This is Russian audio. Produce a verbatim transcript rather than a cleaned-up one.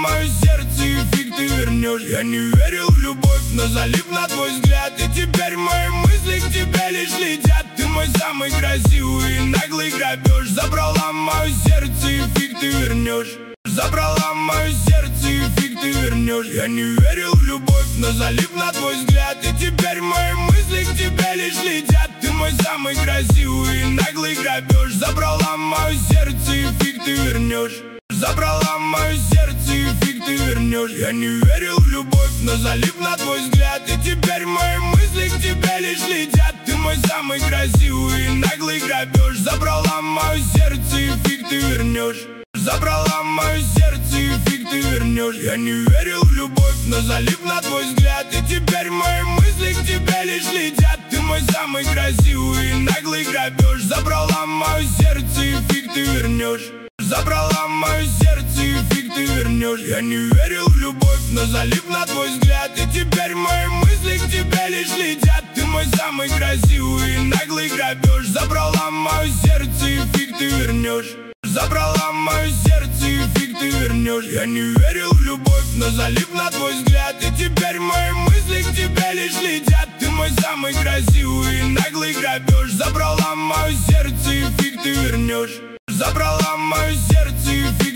мое сердце, и фиг ты вернешь. Я не верил в любовь, но залип на твой взгляд. И теперь мои мысли к тебе лишь летят. Ты мой самый красивый и наглый грабеж. Забрала мое сердце, и фиг ты вернешь. Забрала мое сердце, и фиг ты вернешь. Я не верил в любовь, но залип на твой взгляд. И теперь мои мысли к тебе лишь летят. Ты мой самый красивый и наглый грабеж. Забрала мое сердце, и фиг ты вернешь. Забрала мое сердце, и фиг ты вернешь. Я не верил в любовь, но залип на твой взгляд. И теперь мои мысли к тебе лишь летят. Ты мой самый красивый и наглый грабеж. Забрала мое сердце, и фиг ты вернешь. Забрала мое сердце, и фиг ты вернешь. Я не верил в любовь, но залип на твой взгляд. И теперь мои мысли к тебе лишь летят. Ты мой самый красивый и наглый грабеж. Забрала мое сердце, и фиг ты вернешь. Забрала мое сердце, и фиг ты вернешь. Я не верил в любовь, но залип на твой взгляд. И теперь мои мысли к тебе лишь летят. Ты мой самый красивый и наглый грабеж. Забрала мое сердце, и фиг ты вернешь. Забрала мое сердце, и фиг ты вернешь. Я не верил в любовь, но залип на твой взгляд. И теперь мои мысли к тебе лишь летят. Ты мой самый красивый и наглый грабеж. Забрала мое сердце, и фиг ты вернешь. Забрала мое сердце, и фиг